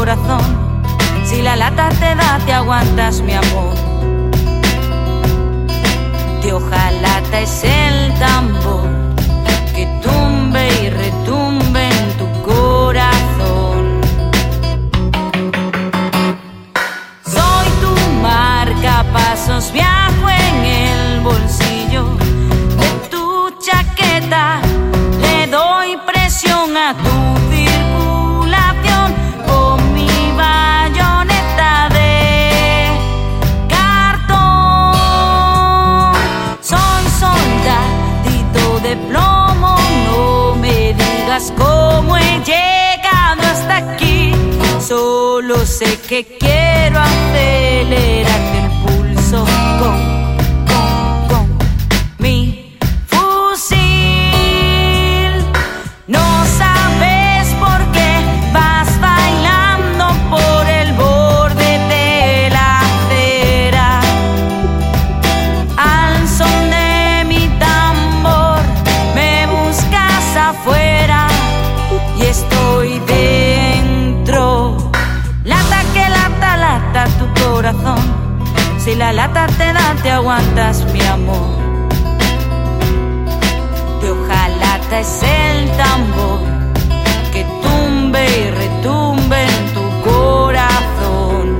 corazón. Si la lata te da, te aguantas, mi amor. De hojalata es el tambor que tumbe y retumbe en tu corazón. Soy tu marcapasos, viajo en el bolsillo de tu chaqueta, le doy presión a tu circulación con mi bayoneta de cartón. Soy soldadito de plomo, no me digas cómo he llegado hasta aquí. Solo sé que quiero acelerarte el pulso con mi fusil. No sabes por qué vas bailando por el borde de la acera. Al son de mi tambor me buscas afuera y estoy dentro. Lata que lata, lata tu corazón. Si la lata te da, te aguantas, mi amor. De hojalata es el tambor que tumbe y retumbe en tu corazón.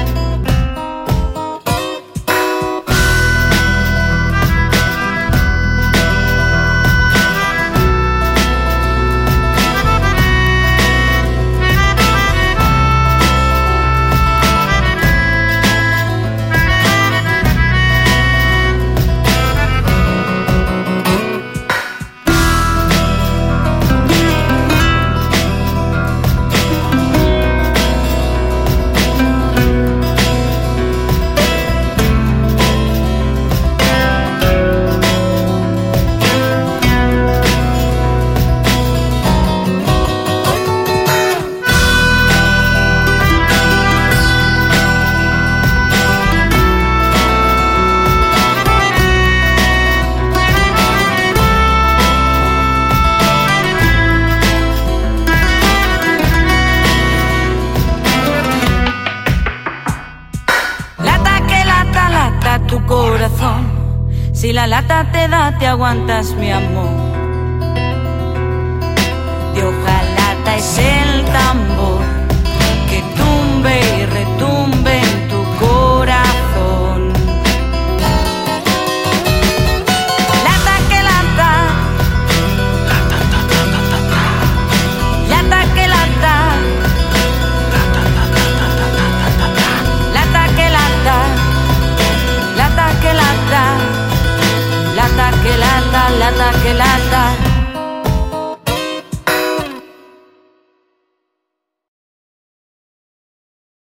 Tu corazón, si la lata te da, te aguantas, mi amor. De hojalata es el tambor que tumbe y retumbe en tu corazón. Lata que lata, lata que lata, lata que lata. Lata que lata, lata que lata, lata que lata.